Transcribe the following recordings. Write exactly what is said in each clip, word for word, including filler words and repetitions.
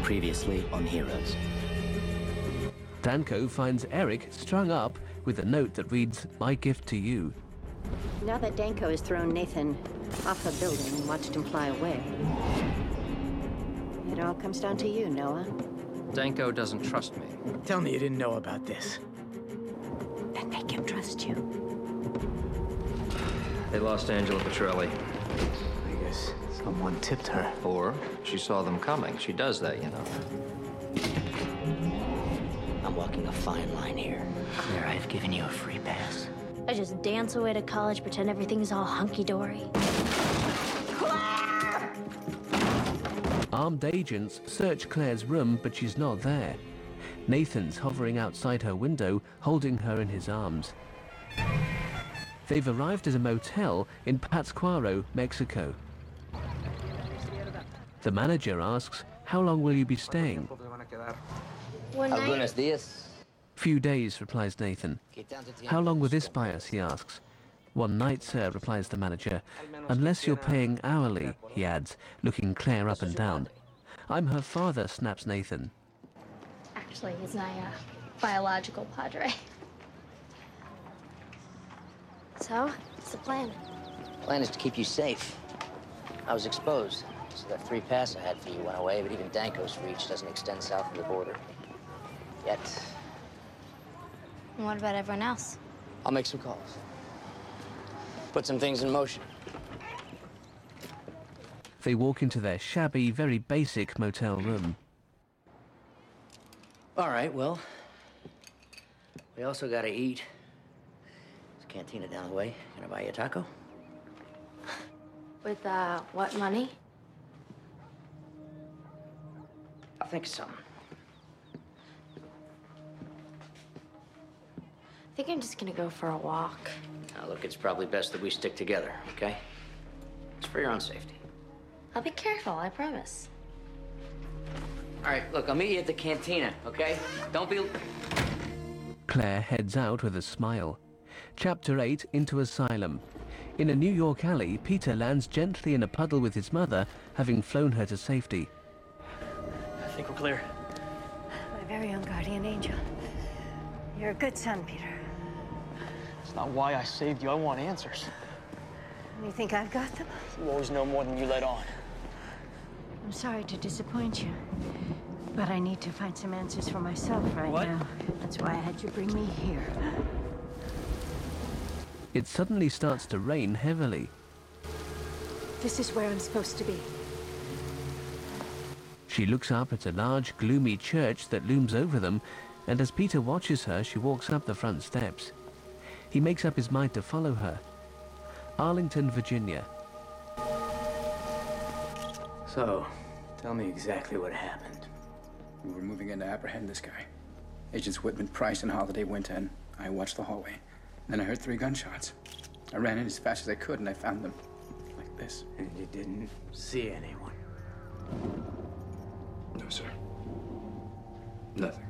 Previously on Heroes. Danko finds Eric strung up with a note that reads, "My gift to you." Now that Danko has thrown Nathan off a building and watched him fly away, it all comes down to you, Noah. Danko doesn't trust me. Tell me you didn't know about this. And make him trust you. They lost Angela Petrelli. I guess someone tipped her. Or she saw them coming. She does that, you know. I'm walking a fine line here. Claire, I've given you a free pass. I just dance away to college, pretend everything's all hunky-dory. Armed agents search Claire's room, but she's not there. Nathan's hovering outside her window, holding her in his arms. They've arrived at a motel in Pátzcuaro, Mexico. The manager asks, "How long will you be staying?" One night, Algunos días. "Few days," replies Nathan. "How long will this buy us?" he asks. "One night, sir," replies the manager. "Unless you're paying hourly," he adds, looking Claire up and down. "I'm her father," snaps Nathan. actually, he's my uh, biological padre. So, what's the plan? Plan is to keep you safe. I was exposed, so that free pass I had for you went away, but even Danko's reach doesn't extend south of the border. Yet. And what about everyone else? I'll make some calls. Put some things in motion. They walk into their shabby, very basic motel room. All right, well, we also gotta eat. There's a cantina down the way. Can I buy you a taco? With, uh, what money? I'll think of something. I think I'm just gonna go for a walk. Now, look, it's probably best that we stick together, okay? It's for your own safety. I'll be careful, I promise. All right, look, I'll meet you at the cantina, okay? Don't be... Claire heads out with a smile. Chapter eight, Into Asylum. In a New York alley, Peter lands gently in a puddle with his mother, having flown her to safety. I think we're clear. My very own guardian angel. You're a good son, Peter. It's not why I saved you. I want answers. You think I've got them? You always know more than you let on. I'm sorry to disappoint you, but I need to find some answers for myself right What? now. That's why I had you bring me here. It suddenly starts to rain heavily. This is where I'm supposed to be. She looks up at a large, gloomy church that looms over them, and as Peter watches her, she walks up the front steps. He makes up his mind to follow her. Arlington, Virginia. So, tell me exactly what happened. We were moving in to apprehend this guy. Agents Whitman, Price, and Holiday went in. I watched the hallway. Then I heard three gunshots. I ran in as fast as I could, and I found them like this. And you didn't see anyone? No, sir. Nothing.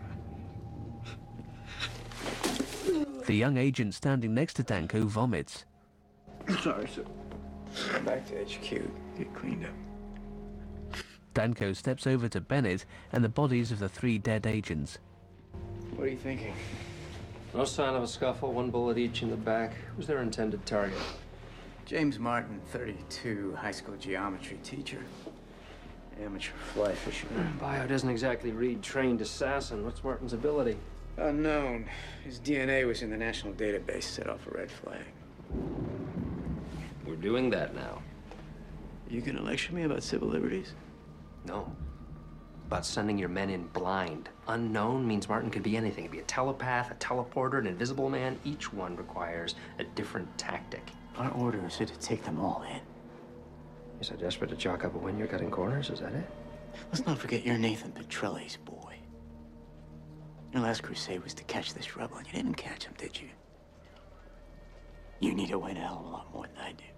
The young agent standing next to Danko vomits. Sorry, sir. Go back to H Q. Get cleaned up. Danko steps over to Bennett and the bodies of the three dead agents. What are you thinking? No sign of a scuffle, one bullet each in the back. Who's their intended target? James Martin, thirty-two, high school geometry teacher. Amateur fly fisher. Bio doesn't exactly read trained assassin. What's Martin's ability? Unknown. His D N A was in the national database, set off a red flag. We're doing that now. You gonna lecture me about civil liberties? No. About sending your men in blind. Unknown means Martin could be anything. It could be a telepath, a teleporter, an invisible man. Each one requires a different tactic. Our orders are to take them all in. You're so desperate to chalk up a win, you're cutting corners, is that it? Let's not forget you're Nathan Petrelli's boy. Your last crusade was to catch this rebel, and you didn't catch him, did you? You need to win a hell of a lot more than I do.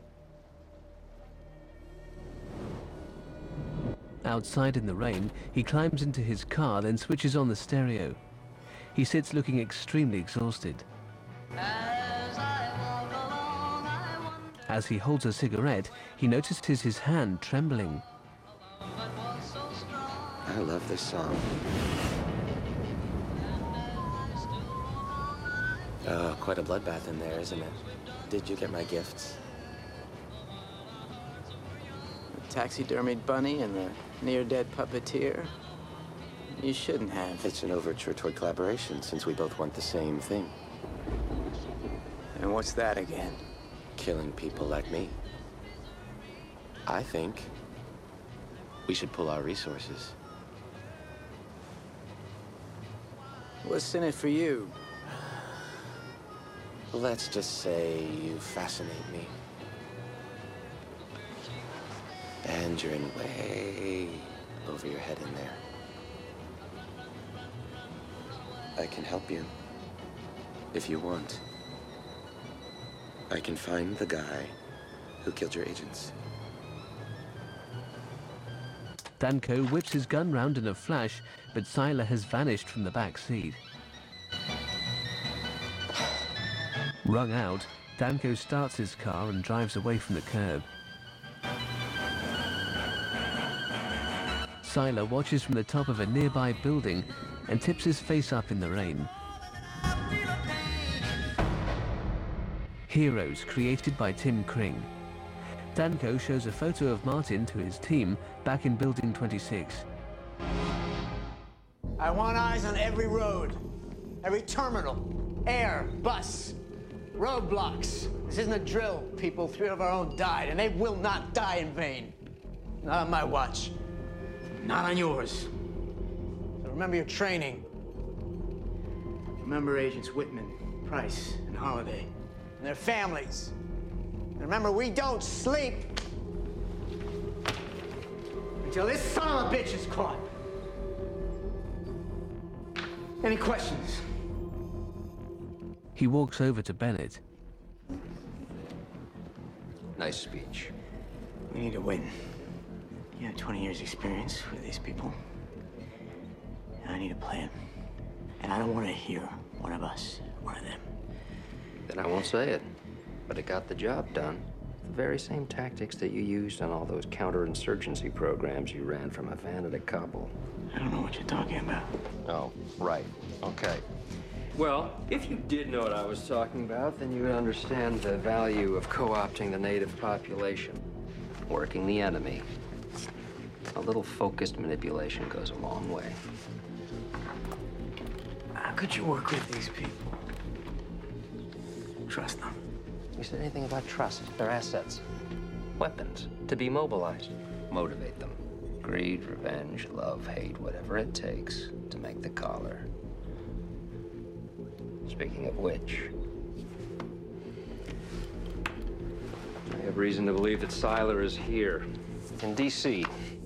Outside in the rain, he climbs into his car, then switches on the stereo. He sits looking extremely exhausted. As he holds a cigarette, he notices his hand trembling. I love this song. Oh, quite a bloodbath in there, isn't it? Did you get my gifts? The taxidermied bunny and the near-dead puppeteer? You shouldn't have. It's an overture toward collaboration, since we both want the same thing. And what's that again? Killing people like me. I think we should pool our resources. What's in it for you? Let's just say you fascinate me. And you're in way over your head in there. I can help you, if you want. I can find the guy who killed your agents. Danko whips his gun round in a flash, but Siler has vanished from the back seat. Wrung out, Danko starts his car and drives away from the curb. Siler watches from the top of a nearby building and tips his face up in the rain. Heroes, created by Tim Kring. Danko shows a photo of Martin to his team back in Building twenty-six. I want eyes on every road, every terminal, air, bus, roadblocks. This isn't a drill, people. Three of our own died, and they will not die in vain. Not on my watch. Not on yours. So remember your training. Remember Agents Whitman, Price, and Holiday, and their families. And remember, we don't sleep until this son of a bitch is caught. Any questions? He walks over to Bennett. Nice speech. We need to win. You have twenty years experience with these people. I need a plan. And I don't want to hear one of us, one of them. Then I won't say it. But it got the job done. The very same tactics that you used on all those counterinsurgency programs you ran from Havana to Kabul. I don't know what you're talking about. Oh, right. Okay. Well, if you did know what I was talking about, then you would understand the value of co-opting the native population, working the enemy. A little focused manipulation goes a long way. How could you work with these people? Trust them. You said anything about trust? They're assets. Weapons to be mobilized. Motivate them. Greed, revenge, love, hate, whatever it takes to make the collar. Speaking of which, I have reason to believe that Siler is here, in D C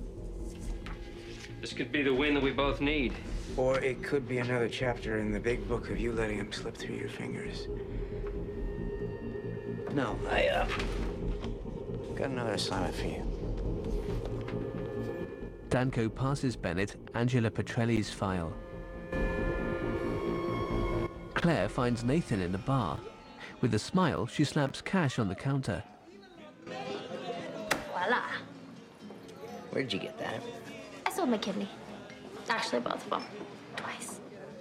This could be the win that we both need. Or it could be another chapter in the big book of you letting him slip through your fingers. No, I, uh... got another assignment for you. Danko passes Bennett Angela Petrelli's file. Claire finds Nathan in the bar. With a smile, she slaps cash on the counter. Voila. Where did you get that? I sold my kidney. Actually, both of them. Twice.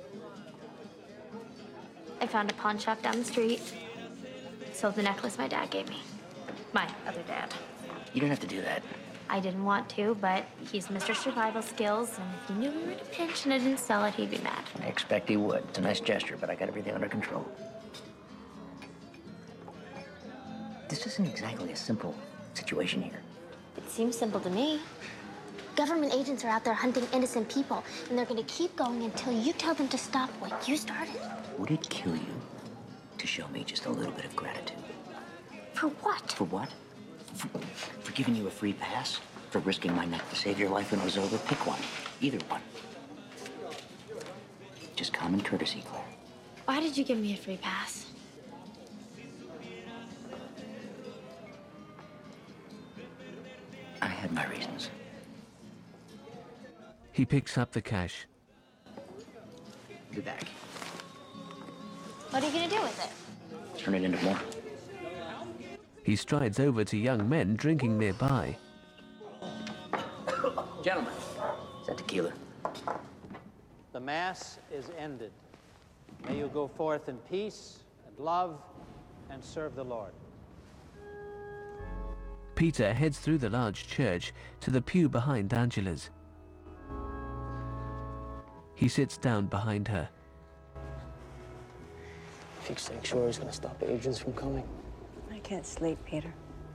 I found a pawn shop down the street. Sold the necklace my dad gave me. My other dad. You don't have to do that. I didn't want to, but he's Mister Survival Skills, and if he knew we were in a pinch and I didn't sell it, he'd be mad. I expect he would. It's a nice gesture, but I got everything under control. This isn't exactly a simple situation here. It seems simple to me. Government agents are out there hunting innocent people, and they're gonna keep going until you tell them to stop what you started. Would it kill you to show me just a little bit of gratitude? For what? For what? For, for giving you a free pass? For risking my neck to save your life when it was over? Pick one. Either one. Just common courtesy, Claire. Why did you give me a free pass? I had my reasons. He picks up the cash. Be back. What are you gonna do with it? Turn it into more. He strides over to young men drinking nearby. Gentlemen. Is That tequila. The Mass is ended. May you go forth in peace and love and serve the Lord. Peter heads through the large church to the pew behind Angela's. He sits down behind her. You think sure he's gonna stop the agents from coming? I can't sleep, Peter.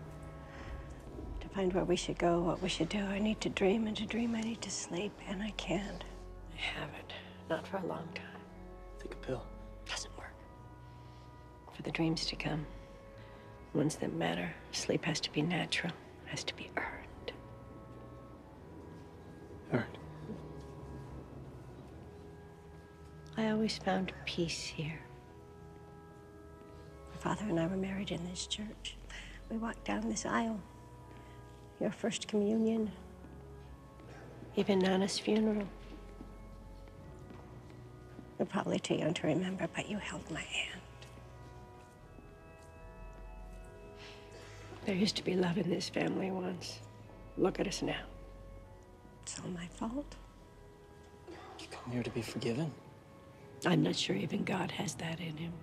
To find where we should go, what we should do, I need to dream, and to dream I need to sleep, and I can't. I haven't. Not for a long time. Take a pill. Doesn't work. For the dreams to come, ones that matter, sleep has to be natural, has to be earned. Earned? I always found peace here. My father and I were married in this church. We walked down this aisle. Your first communion. Even Nana's funeral. You're probably too young to remember, but you held my hand. There used to be love in this family once. Look at us now. It's all my fault. You come here to be forgiven? I'm not sure even God has that in him.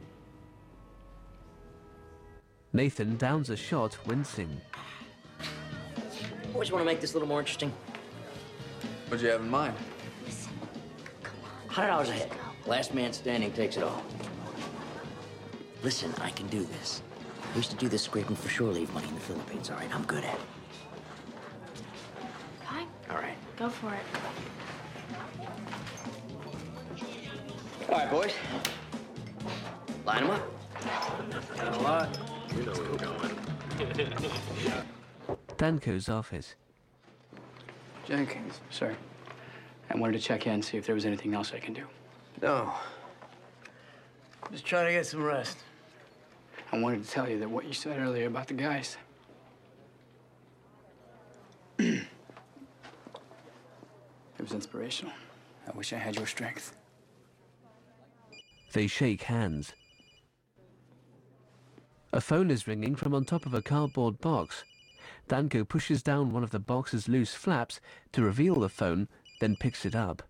Nathan downs a shot, wincing. Always want to make this a little more interesting. What'd you have in mind? one hundred dollars a head. Last man standing takes it all. Listen, I can do this. I used to do this scraping for shore leave money in the Philippines. All right, I'm good at it. Fine. All right. Go for it. All right, boys. Line them up. Got a lot. You know where we're going. Danko's office. Jenkins, sir. I wanted to check in, see if there was anything else I can do. No. Just trying to get some rest. I wanted to tell you that what you said earlier about the guys. It was inspirational. I wish I had your strength. They shake hands. A phone is ringing from on top of a cardboard box. Danko pushes down one of the box's loose flaps to reveal the phone, then picks it up.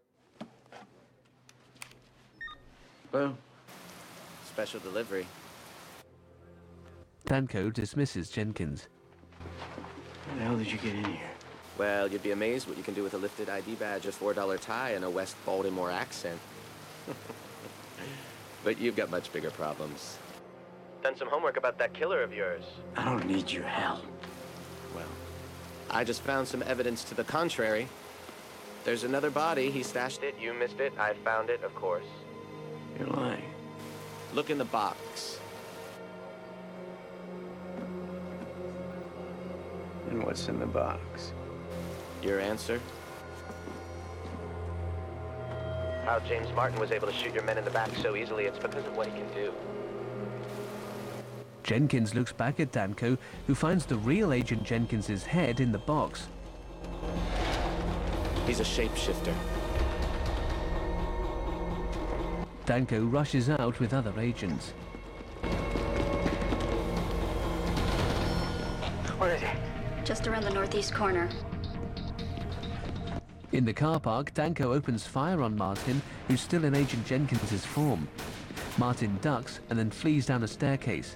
Well, special delivery. Danko dismisses Jenkins. How the hell did you get in here? Well, you'd be amazed what you can do with a lifted I D badge, a four dollar tie, and a West Baltimore accent. But you've got much bigger problems. Done some homework about that killer of yours. I don't need your help. Well, I just found some evidence to the contrary. There's another body. He stashed it. You missed it. I found it, of course. You're lying. Look in the box. And what's in the box? Your answer? How James Martin was able to shoot your men in the back so easily, it's because of what he can do. Jenkins looks back at Danko, who finds the real Agent Jenkins's head in the box. He's a shapeshifter. Danko rushes out with other agents. Where is he? Just around the northeast corner. In the car park, Danko opens fire on Martin, who's still in Agent Jenkins's form. Martin ducks and then flees down a staircase.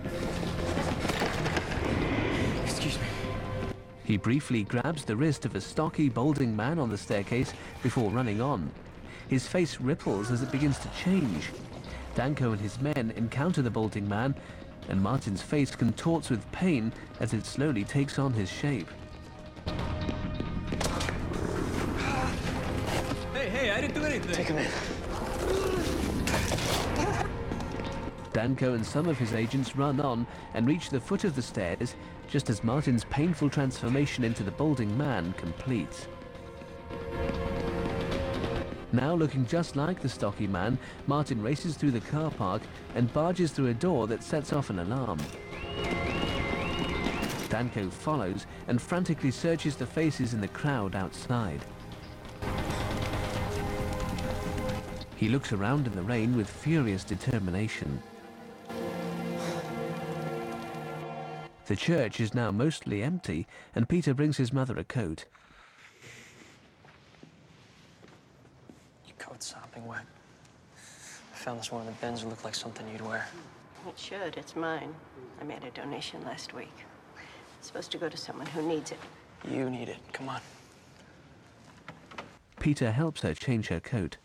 Excuse me. He briefly grabs the wrist of a stocky, balding man on the staircase before running on. His face ripples as it begins to change. Danko and his men encounter the balding man, and Martin's face contorts with pain as it slowly takes on his shape. Hey, hey, I didn't do anything. Take him in. Danko and some of his agents run on and reach the foot of the stairs just as Martin's painful transformation into the balding man completes. Now looking just like the stocky man, Martin races through the car park and barges through a door that sets off an alarm. Danko follows and frantically searches the faces in the crowd outside. He looks around in the rain with furious determination. The church is now mostly empty, and Peter brings his mother a coat. clothes sopping wet. I found this one in the bins. It looked like something you'd wear. It should. It's mine. I made a donation last week. It's supposed to go to someone who needs it. You need it. Come on. Peter helps her change her coat.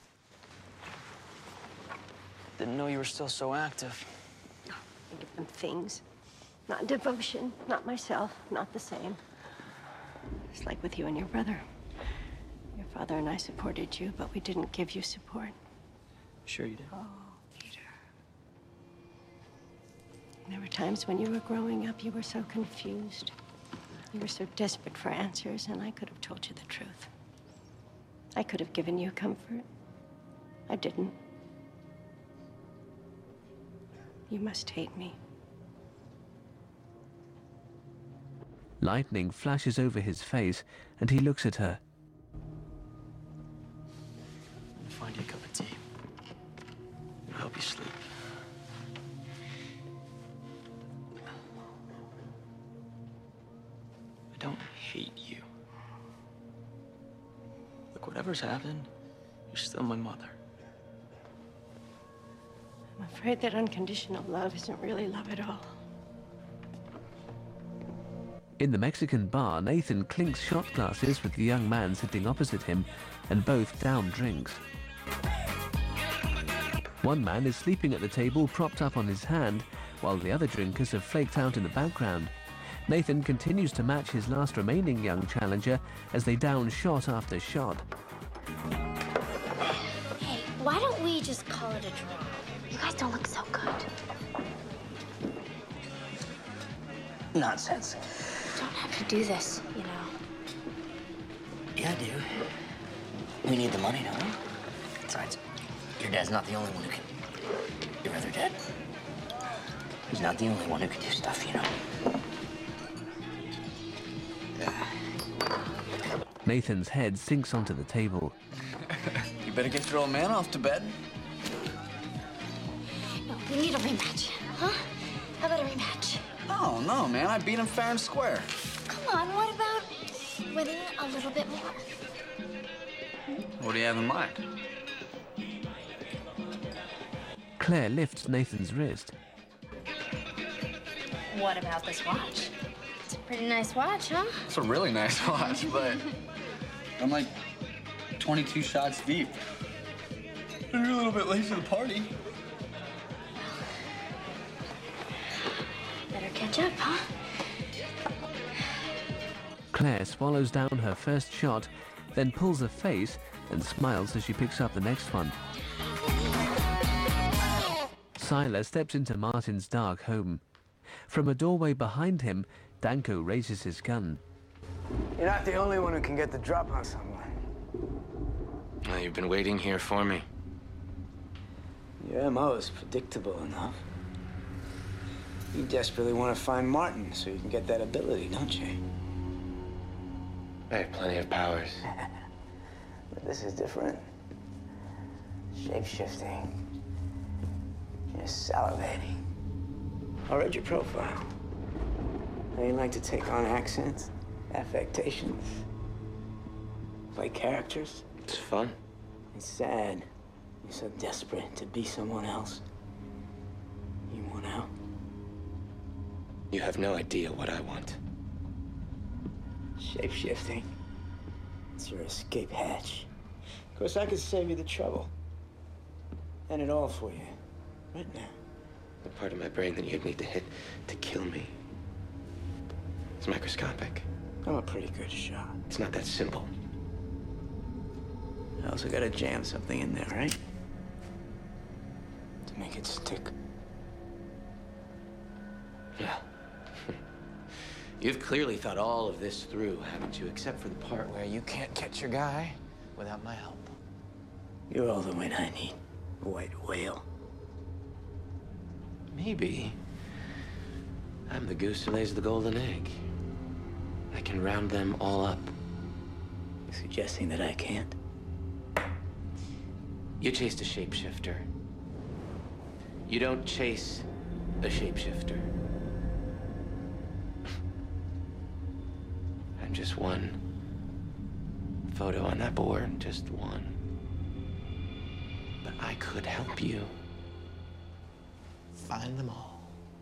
Didn't know you were still so active. I give them things. Not devotion, not myself, not the same. It's like with you and your brother. Your father and I supported you, but we didn't give you support. Sure you did. Oh, Peter. There were times when you were growing up, you were so confused. You were so desperate for answers, and I could have told you the truth. I could have given you comfort. I didn't. You must hate me. Lightning flashes over his face, and he looks at her. I'll find you a cup of tea. I'll help you sleep. I don't hate you. Look, whatever's happened, you're still my mother. I'm afraid that unconditional love isn't really love at all. In the Mexican bar, Nathan clinks shot glasses with the young man sitting opposite him, and both down drinks. One man is sleeping at the table, propped up on his hand, while the other drinkers have flaked out in the background. Nathan continues to match his last remaining young challenger as they down shot after shot. Hey, why don't we just call it a draw? You guys don't look so good. Nonsense. You don't have to do this, you know. Yeah, I do. We need the money, don't we? Besides, your dad's not the only one who can... Your other dad? He's not the only one who can do stuff, you know. Nathan's head sinks onto the table. You better get your old man off to bed. No, we need a rematch, huh? How about a rematch? Oh, no, man. I beat him fair and square. Come on, what about winning a little bit more? What do you have in mind? Claire lifts Nathan's wrist. What about this watch? It's a pretty nice watch, huh? It's a really nice watch, but I'm like twenty-two shots deep. You're a little bit late to the party. Better catch up, huh? Claire swallows down her first shot, then pulls a face and smiles as she picks up the next one. Siler steps into Martin's dark home. From a doorway behind him, Danko raises his gun. You're not the only one who can get the drop on someone. Well, you've been waiting here for me. Your M O is predictable enough. You desperately want to find Martin so you can get that ability, don't you? I have plenty of powers. But this is different. Shape-shifting. You're salivating. I read your profile. Now you like to take on accents, affectations, play characters. It's fun. It's sad. You're so desperate to be someone else. You want out? You have no idea what I want. Shape-shifting. It's your escape hatch. Of course, I could save you the trouble. End it all for you. Right now. The part of my brain that you'd need to hit to kill me is microscopic. I'm a pretty good shot. It's not that simple. I also gotta jam something in there, right? To make it stick. Yeah. You've clearly thought all of this through, haven't you? Except for the part where you can't catch your guy without my help. You're all the win I need, white whale. Maybe. I'm the goose who lays the golden egg. I can round them all up. You're suggesting that I can't? You chased a shapeshifter. You don't chase a shapeshifter. I'm just one photo on that board, just one. I could help you. Find them all.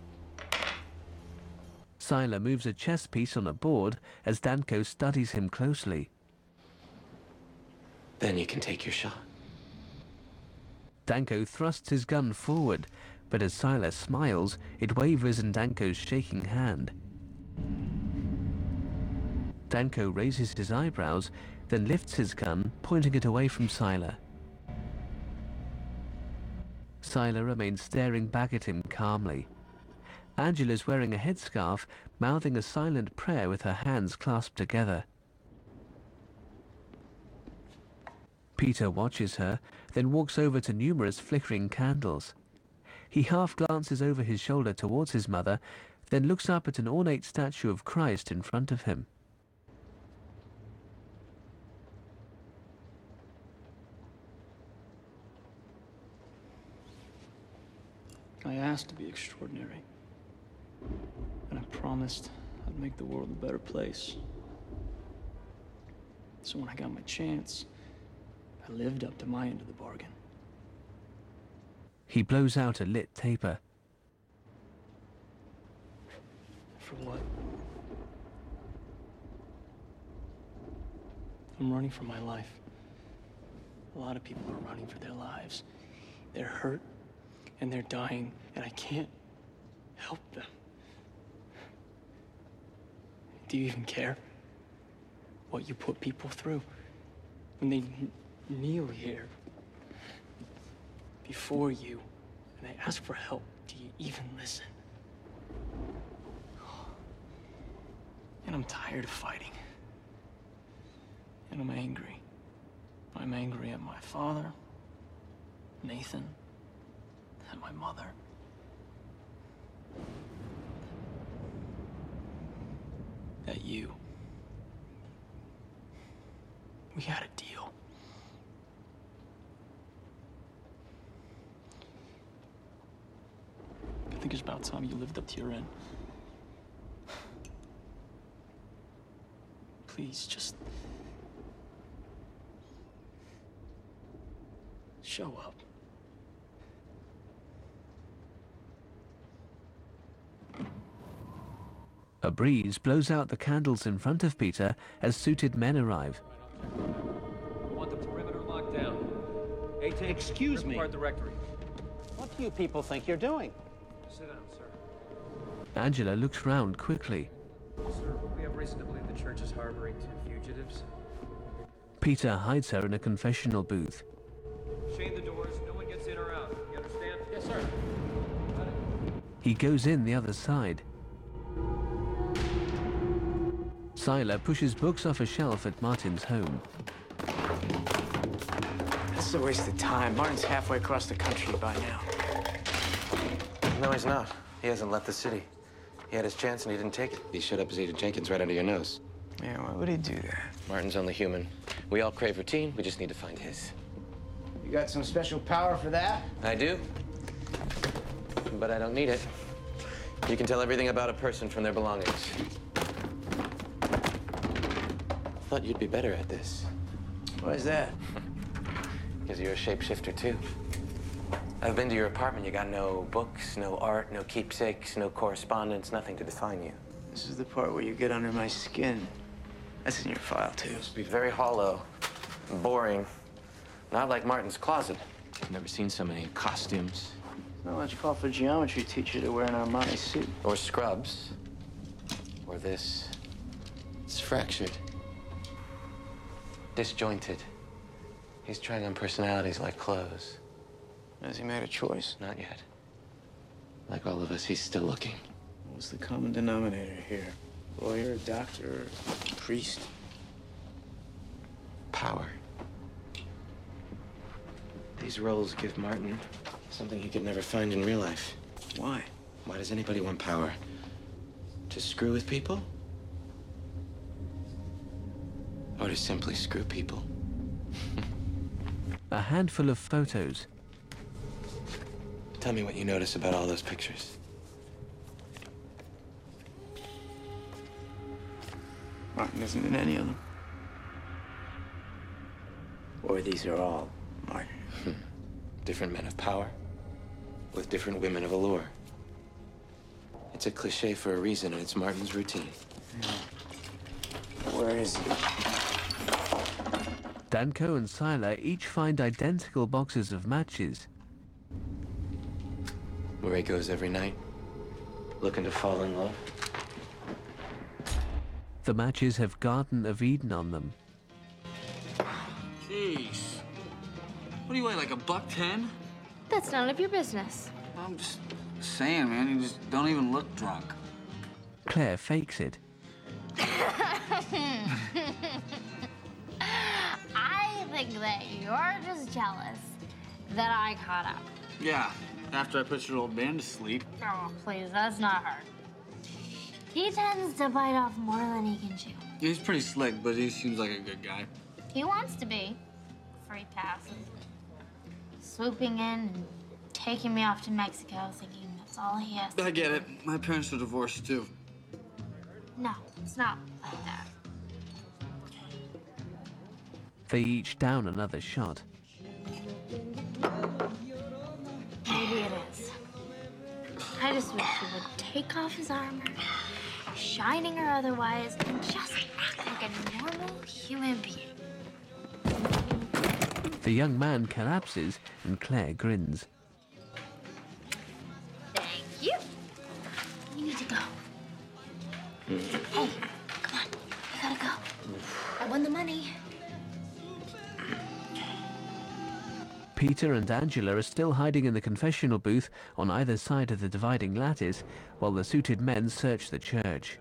Sylar moves a chess piece on a board as Danko studies him closely. Then you can take your shot. Danko thrusts his gun forward, but as Sylar smiles, it wavers in Danko's shaking hand. Danko raises his eyebrows, then lifts his gun, pointing it away from Sylar. Sylar remains staring back at him calmly. Angela's wearing a headscarf, mouthing a silent prayer with her hands clasped together. Peter watches her, then walks over to numerous flickering candles. He half glances over his shoulder towards his mother, then looks up at an ornate statue of Christ in front of him. I asked to be extraordinary. And I promised I'd make the world a better place. So when I got my chance, I lived up to my end of the bargain. He blows out a lit taper. For what? I'm running for my life. A lot of people are running for their lives. They're hurt, and they're dying, and I can't help them. Do you even care what you put people through when they kn kneel here before you and they ask for help? Do you even listen? And I'm tired of fighting. And I'm angry. I'm angry at my father, Nathan, and my mother. At you. We had a deal. I think it's about time you lived up to your end. Please, just show up. A breeze blows out the candles in front of Peter as suited men arrive. I want the perimeter locked down. A-Team, excuse me. Part directory. What do you people think you're doing? Sit down, sir. Angela looks round quickly. Sir, we have reason to believe the church is harboring two fugitives. Peter hides her in a confessional booth. Chain the doors, no one gets in or out. You understand? Yes, sir. He goes in the other side. Sylar pushes books off a shelf at Martin's home. That's a waste of time. Martin's halfway across the country by now. No, he's not. He hasn't left the city. He had his chance and he didn't take it. He showed up as Agent Jenkins right under your nose. Yeah, why would he do that? Martin's only human. We all crave routine. We just need to find his. You got some special power for that? I do. But I don't need it. You can tell everything about a person from their belongings. I thought you'd be better at this. Why is that? Because you're a shapeshifter, too. I've been to your apartment. You got no books, no art, no keepsakes, no correspondence, nothing to define you. This is the part where you get under my skin. That's in your file, too. It must be very hollow, boring. Not like Martin's closet. I've never seen so many costumes. Not much call for a geometry teacher to wear an Armani suit. Or scrubs. Or this. It's fractured. Disjointed. He's trying on personalities like clothes. Has he made a choice? Not yet. Like all of us, he's still looking. What's the common denominator here? Lawyer, doctor, priest? Power. These roles give Martin something he could never find in real life. Why? Why does anybody want power? To screw with people? Or to simply screw people? A handful of photos. Tell me what you notice about all those pictures. Martin isn't in any of them. Or these are all Martin. Different men of power with different women of allure. It's a cliche for a reason, and it's Martin's routine. Where is he? Danko and Sylar each find identical boxes of matches. Where he goes every night, looking to fall in love. The matches have Garden of Eden on them. Jeez. What do you weigh, like a buck ten? That's none of your business. I'm just saying, man, you just don't even look drunk. Claire fakes it. I think that you're just jealous that I caught up. Yeah, after I put your old man to sleep. Oh, please, that's not her. He tends to bite off more than he can chew. He's pretty slick, but he seems like a good guy. He wants to be. Free passes. Swooping in and taking me off to Mexico, thinking that's all he has to I get do. it. My parents are divorced, too. No, it's not like that. They each down another shot. Maybe it is. I just wish he would take off his armor, shining or otherwise, and just act like a normal human being. The young man collapses and Claire grins. Thank you. You need to go. Hey, come on. I gotta go. I won the money. Peter and Angela are still hiding in the confessional booth on either side of the dividing lattice while the suited men search the church.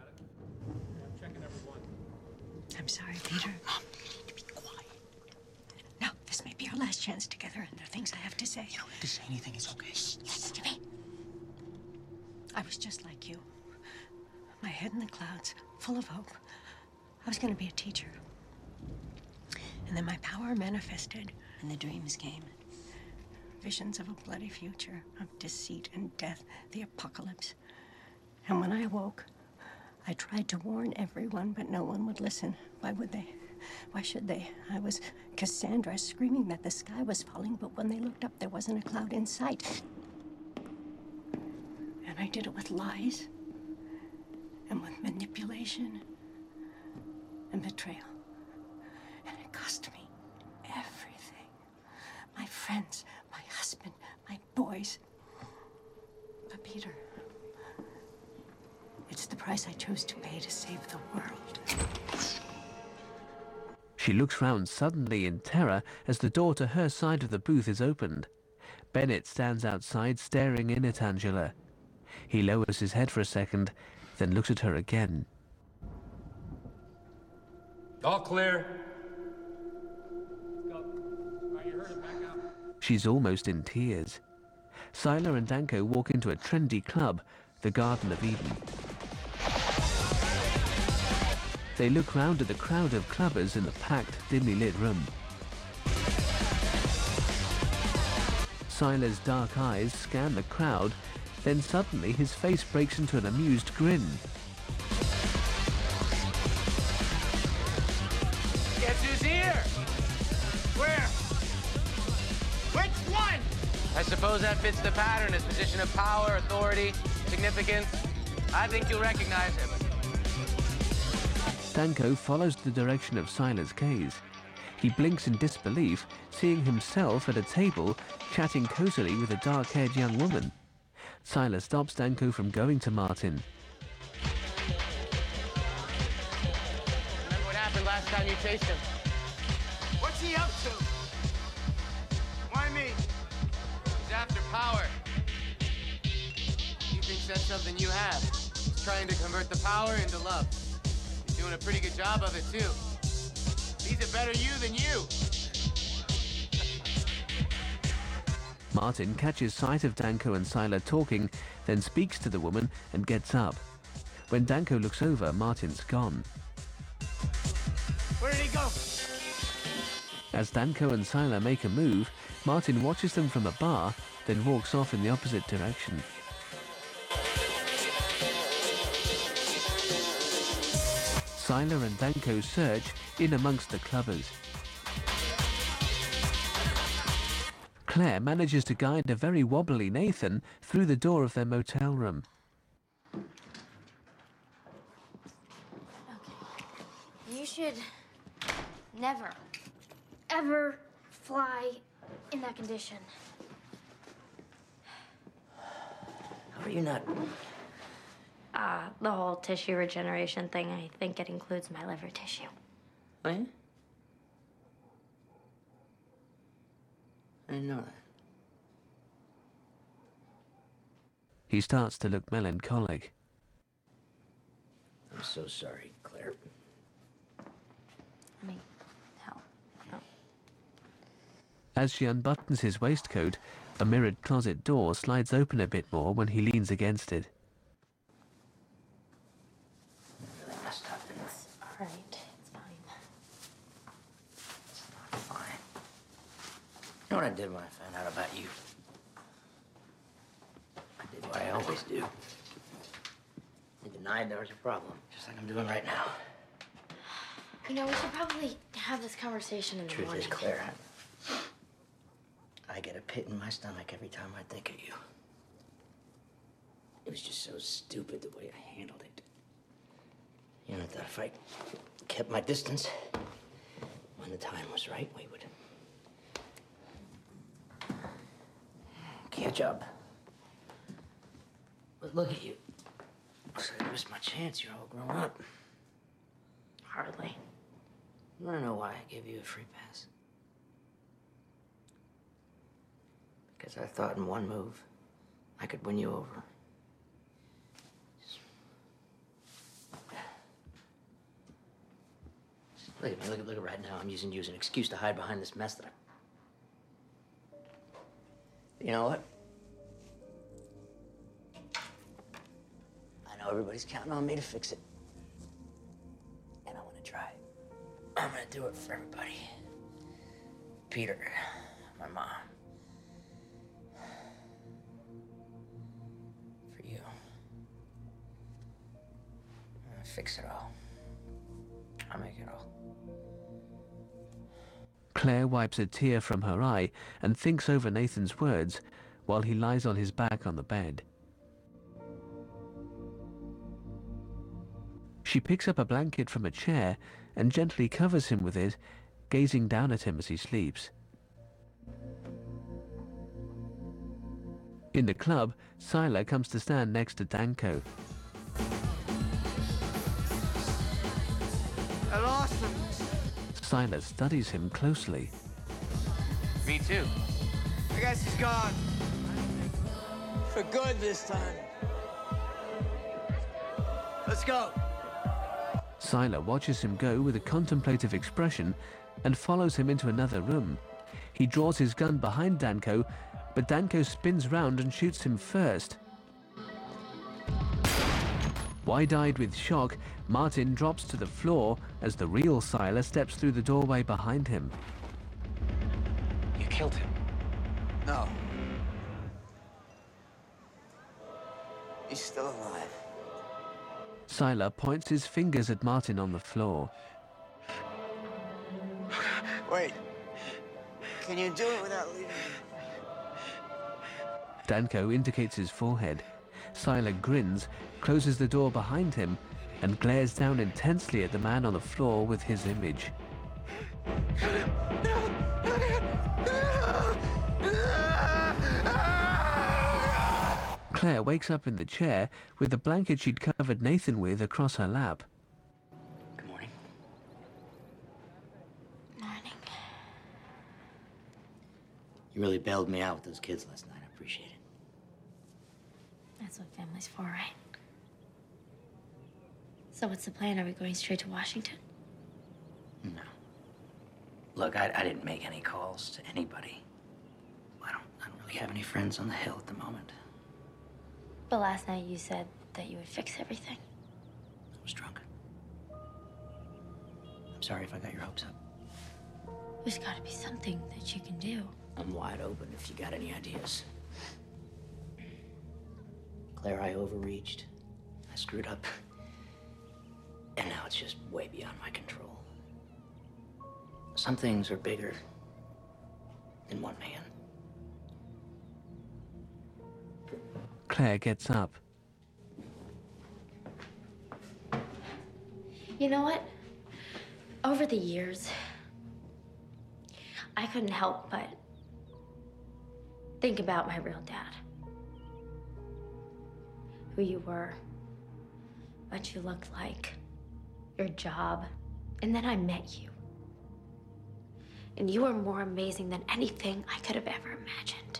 I'm sorry, Peter. Mom, you need to be quiet. No, this may be our last chance together, and there are things I have to say. You don't have to say anything. It's okay. Listen to me. I was just like you. My head in the clouds, full of hope. I was going to be a teacher. And then my power manifested, and the dreams came. Visions of a bloody future, of deceit and death, the apocalypse. And when I awoke, I tried to warn everyone, but no one would listen. Why would they? Why should they? I was Cassandra screaming that the sky was falling, but when they looked up, there wasn't a cloud in sight. And I did it with lies, and with manipulation, and betrayal. And it cost me everything. My friends, my husband, my boys. But Peter, it's the price I chose to pay to save the world. She looks round suddenly in terror as the door to her side of the booth is opened. Bennett stands outside staring in at Angela. He lowers his head for a second, then looks at her again. All clear. She's almost in tears. Sylar and Danko walk into a trendy club, the Garden of Eden. They look round at the crowd of clubbers in the packed, dimly lit room. Sylar's dark eyes scan the crowd, then suddenly his face breaks into an amused grin. Guess who's here? Where? Which one? I suppose that fits the pattern, his position of power, authority, significance. I think you'll recognize him. Danko follows the direction of Sylar's gaze. He blinks in disbelief, seeing himself at a table chatting cosily with a dark-haired young woman. Sylar stops Danko from going to Martin. Remember what happened last time you chased him? What's he up to? Why me? He's after power. He thinks that's something you have. He's trying to convert the power into love. He's doing a pretty good job of it, too. He's a better you than you. Martin catches sight of Danko and Sylar talking, then speaks to the woman and gets up. When Danko looks over, Martin's gone. Where did he go? As Danko and Sylar make a move, Martin watches them from a bar, then walks off in the opposite direction. Sylar and Danko search in amongst the clubbers. Claire manages to guide a very wobbly Nathan through the door of their motel room. You should never, ever fly in that condition. How are you not? Uh, the whole tissue regeneration thing, I think it includes my liver tissue. Oh, yeah? I didn't know that. He starts to look melancholic. I'm so sorry, Claire. I mean, hell, no. As she unbuttons his waistcoat, a mirrored closet door slides open a bit more when he leans against it. I really messed up. It's all right. It's fine. It's not fine. You know what I did when I found out about you? I did what I always do. I denied there was a problem, just like I'm doing right now. You know, we should probably have this conversation in the Truth morning. is, Claire, I get a pit in my stomach every time I think of you. It was just so stupid the way I handled it. You know, that if I kept my distance, when the time was right, we would catch up. But look at you. So I missed my chance. You're all grown up. Hardly. You wanna know why I gave you a free pass? Because I thought in one move, I could win you over. Just... Look at me, look at, look at right now. I'm using you as an excuse to hide behind this mess that I... You know what? I know everybody's counting on me to fix it. And I want to try. I'm gonna do it for everybody. Peter, my mom. For you. I'm gonna fix it all. I'll make it all. Claire wipes a tear from her eye and thinks over Nathan's words while he lies on his back on the bed. She picks up a blanket from a chair and gently covers him with it, gazing down at him as he sleeps. In the club, Sylar comes to stand next to Danko. I lost him. Sylar studies him closely. Me too. I guess he's gone. For good this time. Let's go. Sylar watches him go with a contemplative expression and follows him into another room. He draws his gun behind Danko, but Danko spins round and shoots him first. Wide-eyed with shock, Martin drops to the floor as the real Sylar steps through the doorway behind him. You killed him. No. He's still alive. Sylar points his fingers at Martin on the floor. Wait. Can you do it without leaving me? Danko indicates his forehead. Sylar grins, closes the door behind him, and glares down intensely at the man on the floor with his image. Claire wakes up in the chair with the blanket she'd covered Nathan with across her lap. Good morning. Morning. You really bailed me out with those kids last night. I appreciate it. That's what family's for, right? So what's the plan? Are we going straight to Washington? No. Look, I, I didn't make any calls to anybody. I don't, I don't really have any friends on the Hill at the moment. But last night you said that you would fix everything. I was drunk. I'm sorry if I got your hopes up. There's got to be something that you can do. I'm wide open if you got any ideas. Claire, I overreached. I screwed up. And now it's just way beyond my control. Some things are bigger than one man. Claire gets up. You know what? Over the years, I couldn't help but think about my real dad. Who you were, what you looked like, your job, and then I met you. And you were more amazing than anything I could have ever imagined.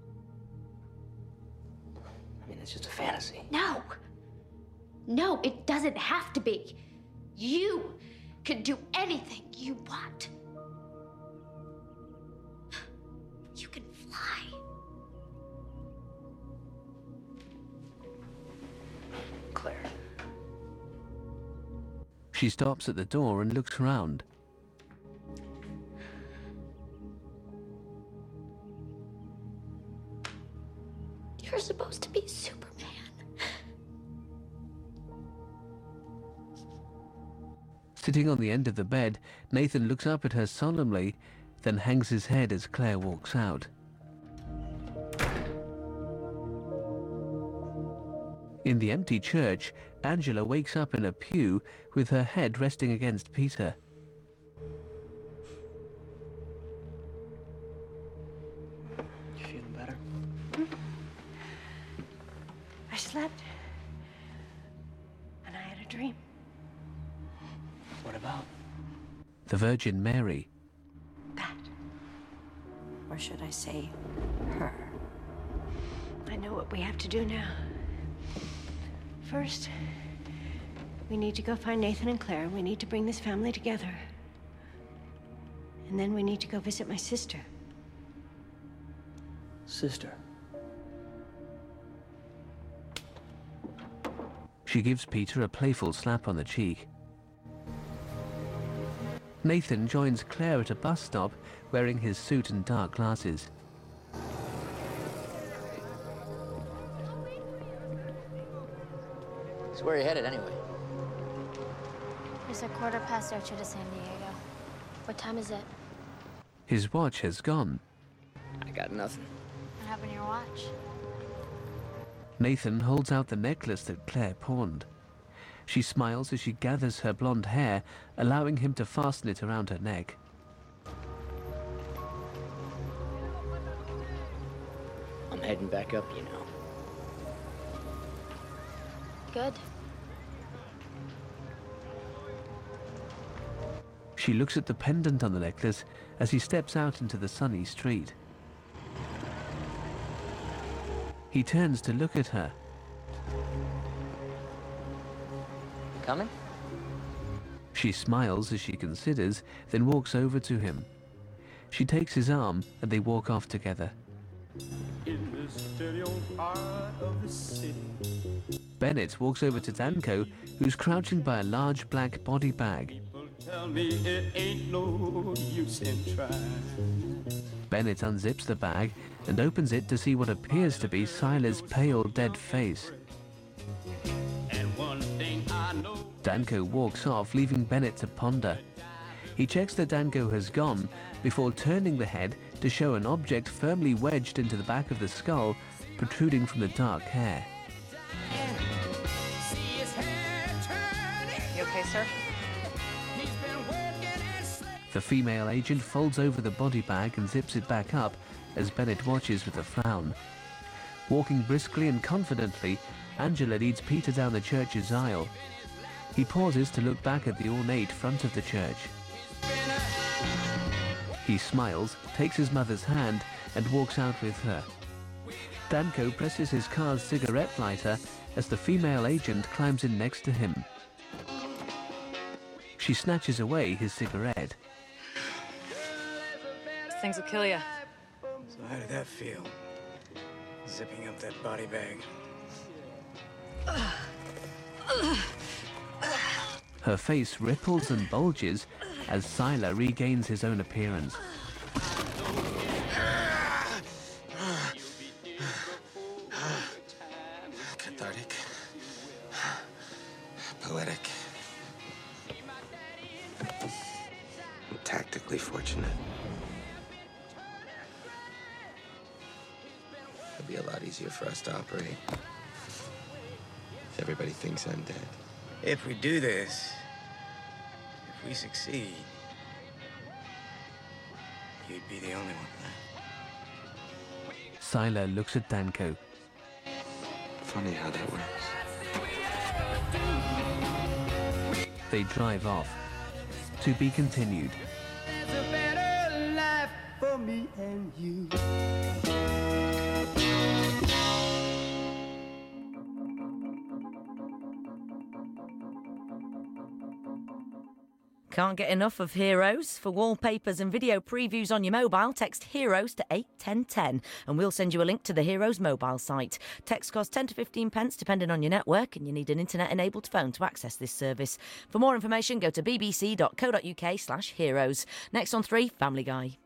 I mean, it's just a fantasy. No. No, it doesn't have to be. You can do anything you want. You can fly. Claire. She stops at the door and looks around. You're supposed to be Superman. Sitting on the end of the bed, Nathan looks up at her solemnly, then hangs his head as Claire walks out. In the empty church, Angela wakes up in a pew with her head resting against Peter. You feeling better? I slept. And I had a dream. What about? The Virgin Mary. That. Or should I say, her. I know what we have to do now. First, we need to go find Nathan and Claire. We need to bring this family together. And then we need to go visit my sister. Sister. She gives Peter a playful slap on the cheek. Nathan joins Claire at a bus stop, wearing his suit and dark glasses. So where are you headed anyway? It's a quarter past Ocho to San Diego. What time is it? His watch has gone. I got nothing. What happened to your watch? Nathan holds out the necklace that Claire pawned. She smiles as she gathers her blonde hair, allowing him to fasten it around her neck. I'm heading back up, you know. Good. She looks at the pendant on the necklace as he steps out into the sunny street. He turns to look at her. Coming? She smiles as she considers, then walks over to him. She takes his arm and they walk off together. In this dirty old part of the city. Bennett walks over to Danko, who's crouching by a large black body bag. Tell me it ain't no use in trying. Bennett unzips the bag and opens it to see what appears to be Sila's pale, dead face. And one thing I know. Danko walks off, leaving Bennett to ponder. He checks that Danko has gone before turning the head to show an object firmly wedged into the back of the skull, protruding from the dark hair. You okay, sir? The female agent folds over the body bag and zips it back up as Bennett watches with a frown. Walking briskly and confidently, Angela leads Peter down the church's aisle. He pauses to look back at the ornate front of the church. He smiles, takes his mother's hand, and walks out with her. Danko presses his car's cigarette lighter as the female agent climbs in next to him. She snatches away his cigarette. These things will kill you. So how did that feel? Zipping up that body bag. Her face ripples and bulges as Sila regains his own appearance. Cathartic. Poetic. Tactically fortunate. it'll be a lot easier for us to operate. Everybody thinks I'm dead. If we do this, if we succeed, you'd be the only one left. Sylar looks at Danko. Funny how that works. They drive off. To be continued. There's a better life for me and you. Can't get enough of Heroes? For wallpapers and video previews on your mobile, text Heroes to eight ten ten and we'll send you a link to the Heroes mobile site. Text costs ten to fifteen pence depending on your network, and you need an internet-enabled phone to access this service. For more information, go to bbc.co.uk slash heroes. Next on three, Family Guy.